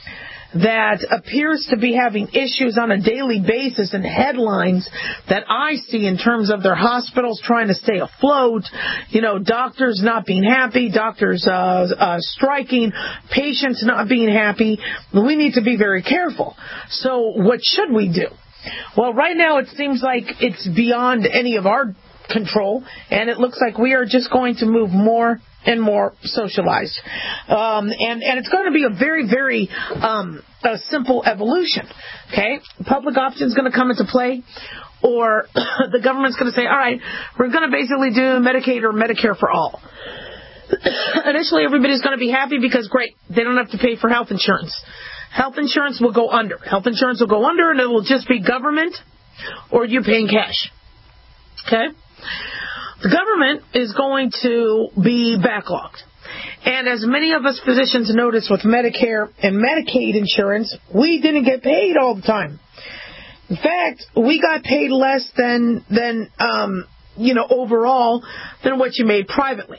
that appears to be having issues on a daily basis and headlines that I see in terms of their hospitals trying to stay afloat, you know, doctors not being happy, doctors uh, uh, striking, patients not being happy, we need to be very careful. So what should we do? Well, right now it seems like it's beyond any of our control, and it looks like we are just going to move more and more socialized. Um, and, and it's going to be a very, very um, a simple evolution. Okay? Public option is going to come into play, or the government's going to say, all right, we're going to basically do Medicaid or Medicare for all. Initially, everybody's going to be happy because, great, they don't have to pay for health insurance. Health insurance will go under. Health insurance will go under, and it will just be government or you're paying cash. Okay? The government is going to be backlogged. And as many of us physicians notice with Medicare and Medicaid insurance, we didn't get paid all the time. In fact, we got paid less than, than um, you know, overall than what you made privately.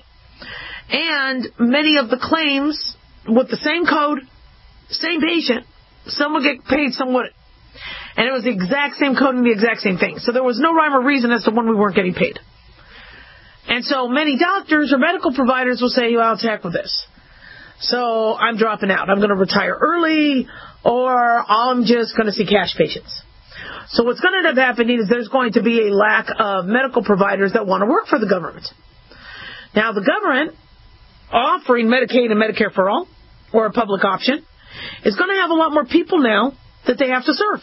And many of the claims with the same code, same patient, some would get paid, some wouldn't. And it was the exact same code and the exact same thing. So there was no rhyme or reason as to when we weren't getting paid. And so many doctors or medical providers will say, well, I'll heck with this. So I'm dropping out. I'm going to retire early, or I'm just going to see cash patients. So what's going to end up happening is there's going to be a lack of medical providers that want to work for the government. Now, the government offering Medicaid and Medicare for all, or a public option, is going to have a lot more people now that they have to serve.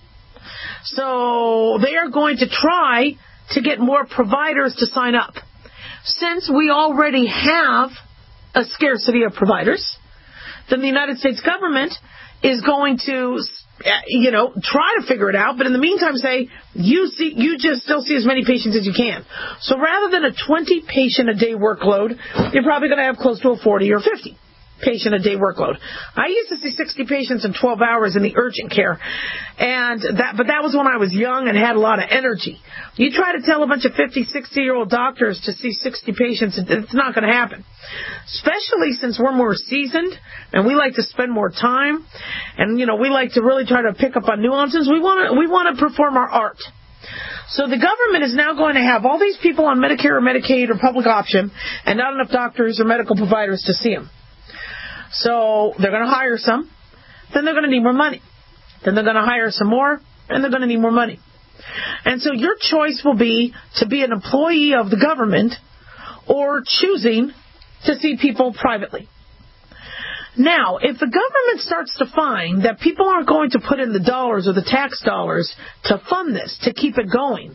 So they are going to try to get more providers to sign up. Since we already have a scarcity of providers, then the United States government is going to, you know, try to figure it out, but in the meantime say, you see, you just still see as many patients as you can. So rather than a twenty patient a day workload, you're probably going to have close to a forty or fifty patient a day workload. I used to see sixty patients in twelve hours in the urgent care, and that, but that was when I was young and had a lot of energy. You try to tell a bunch of fifty, sixty year old doctors to see sixty patients, it's not going to happen. Especially since we're more seasoned and we like to spend more time, and you know we like to really try to pick up on nuances. We want to we want to perform our art. So the government is now going to have all these people on Medicare or Medicaid or public option, and not enough doctors or medical providers to see them. So they're going to hire some, then they're going to need more money. Then they're going to hire some more, and they're going to need more money. And so your choice will be to be an employee of the government or choosing to see people privately. Now, if the government starts to find that people aren't going to put in the dollars or the tax dollars to fund this, to keep it going,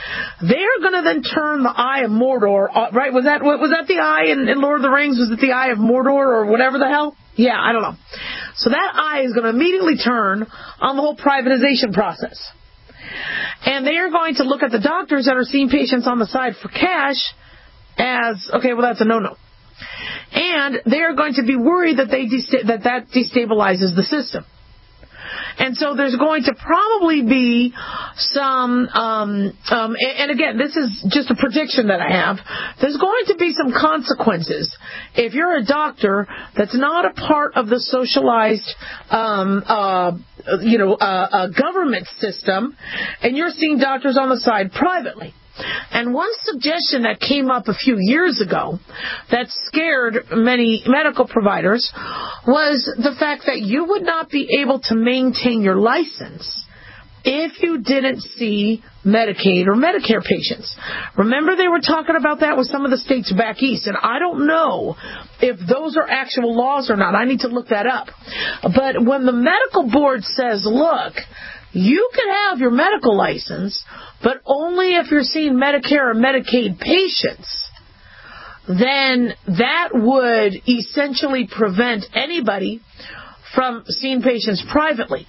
They're going to then turn the Eye of Mordor, uh, right? Was that was that the eye in, in Lord of the Rings? Was it the Eye of Mordor or whatever the hell? Yeah, I don't know. So that eye is going to immediately turn on the whole privatization process. And they are going to look at the doctors that are seeing patients on the side for cash as, okay, well, that's a no-no. And they are going to be worried that they desta- that that destabilizes the system. And so there's going to probably be some, um, um, and again, this is just a prediction that I have, there's going to be some consequences if you're a doctor that's not a part of the socialized, um, uh, you know, uh, uh, government system, and you're seeing doctors on the side privately. And one suggestion that came up a few years ago that scared many medical providers was the fact that you would not be able to maintain your license if you didn't see Medicaid or Medicare patients. Remember, they were talking about that with some of the states back east, and I don't know if those are actual laws or not. I need to look that up. But when the medical board says, look, you can have your medical license, but only if you're seeing Medicare or Medicaid patients, then that would essentially prevent anybody from seeing patients privately.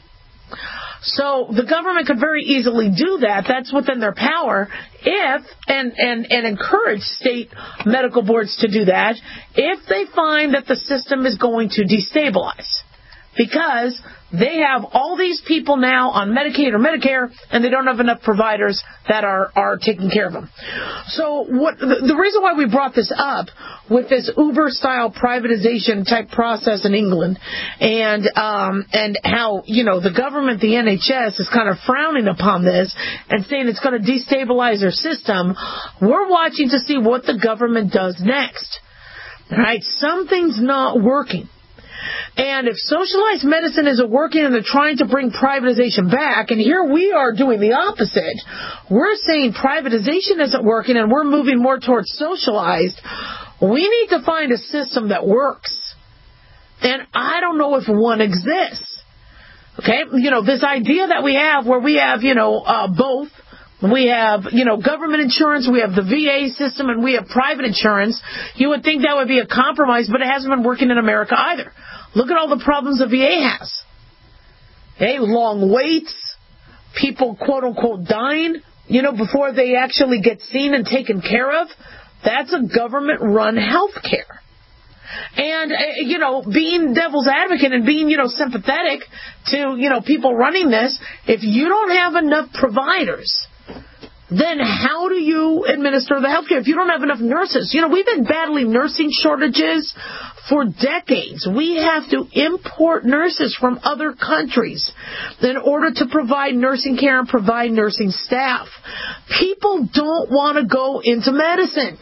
So the government could very easily do that. That's within their power if, and, and, and encourage state medical boards to do that if they find that the system is going to destabilize. Because they have all these people now on Medicaid or Medicare, and they don't have enough providers that are, are taking care of them. So what the, the reason why we brought this up with this Uber-style privatization type process in England, and um, and how, you know, the government, the N H S, is kind of frowning upon this and saying it's going to destabilize their system, we're watching to see what the government does next. All right, something's not working. And if socialized medicine isn't working and they're trying to bring privatization back, and here we are doing the opposite, we're saying privatization isn't working and we're moving more towards socialized, we need to find a system that works. And I don't know if one exists. Okay? You know, this idea that we have where we have, you know, uh, both. We have, you know, government insurance, we have the V A system, and we have private insurance. You would think that would be a compromise, but it hasn't been working in America either. Look at all the problems the V A has. Okay, long waits, people, quote-unquote, dying, you know, before they actually get seen and taken care of. That's a government-run health care. And, uh, you know, being devil's advocate and being, you know, sympathetic to, you know, people running this, if you don't have enough providers, then how do you administer the healthcare if you don't have enough nurses? You know, we've been battling nursing shortages for decades. We have to import nurses from other countries in order to provide nursing care and provide nursing staff. People don't want to go into medicine.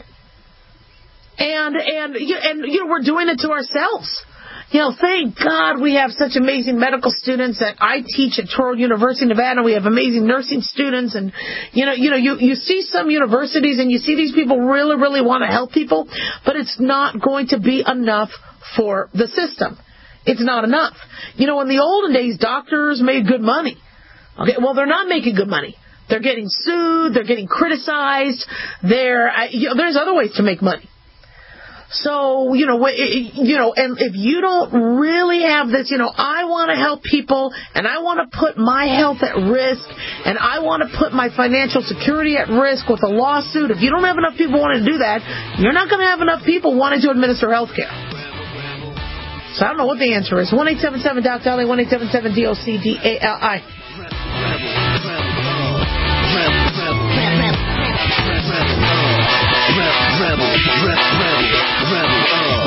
And, and, and, you know, we're doing it to ourselves. You know, thank God we have such amazing medical students that I teach at Touro University, Nevada. We have amazing nursing students, and you know, you know, you, you see some universities and you see these people really, really want to help people, but it's not going to be enough for the system. It's not enough. You know, in the olden days, doctors made good money. Okay, well, they're not making good money. They're getting sued. They're getting criticized. There, you know, there's other ways to make money. So, you know, you know, and if you don't really have this, you know, I want to help people and I want to put my health at risk and I want to put my financial security at risk with a lawsuit. If you don't have enough people wanting to do that, you're not going to have enough people wanting to administer health care. So I don't know what the answer is. one eight seven seven D O C D A L I, one eight seven seven D O C D A L I. Rebel, rebel, rebel,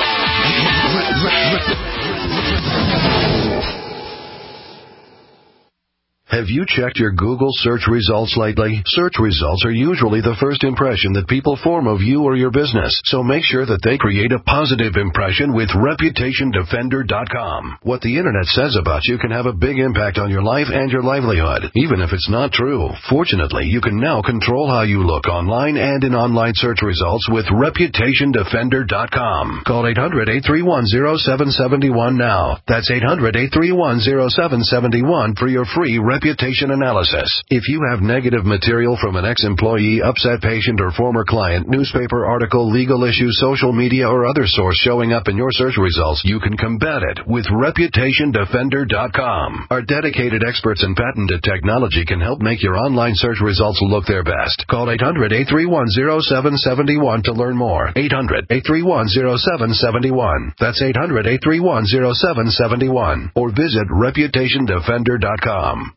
Have you checked your Google search results lately? Search results are usually the first impression that people form of you or your business, so make sure that they create a positive impression with Reputation Defender dot com. What the Internet says about you can have a big impact on your life and your livelihood, even if it's not true. Fortunately, you can now control how you look online and in online search results with Reputation Defender dot com. Call eight hundred, eight three one, zero seven seven one now. That's eight hundred, eight three one, zero seven seven one for your free Reputation reputation analysis. If you have negative material from an ex-employee, upset patient, or former client, newspaper article, legal issue, social media, or other source showing up in your search results, you can combat it with reputation defender dot com. Our dedicated experts and patented technology can help make your online search results look their best. Call eight hundred, eight three one, zero seven seven one to learn more. eight hundred, eight three one, zero seven seven one. That's eight hundred, eight three one, zero seven seven one. Or visit reputation defender dot com.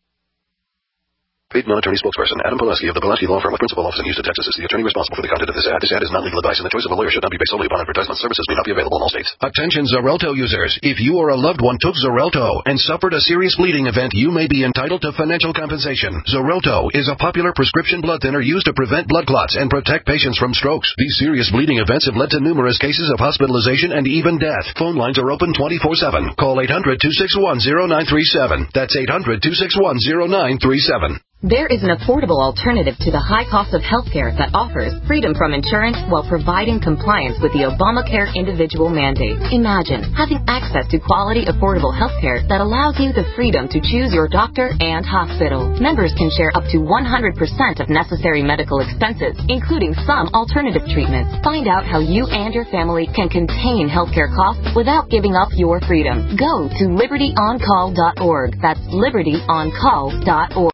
Paid non-attorney spokesperson Adam Pulaski of the Pulaski Law Firm with principal office in Houston, Texas is the attorney responsible for the content of this ad. This ad is not legal advice, and the choice of a lawyer should not be based solely upon advertisement. Services may not be available in all states. Attention Xarelto users. If you or a loved one took Xarelto and suffered a serious bleeding event, you may be entitled to financial compensation. Xarelto is a popular prescription blood thinner used to prevent blood clots and protect patients from strokes. These serious bleeding events have led to numerous cases of hospitalization and even death. Phone lines are open twenty-four seven. Call eight hundred, two six one, zero nine three seven. That's eight hundred, two six one, zero nine three seven. There is an affordable alternative to the high cost of healthcare that offers freedom from insurance while providing compliance with the Obamacare individual mandate. Imagine having access to quality, affordable healthcare that allows you the freedom to choose your doctor and hospital. Members can share up to one hundred percent of necessary medical expenses, including some alternative treatments. Find out how you and your family can contain healthcare costs without giving up your freedom. Go to liberty on call dot org. That's liberty on call dot org.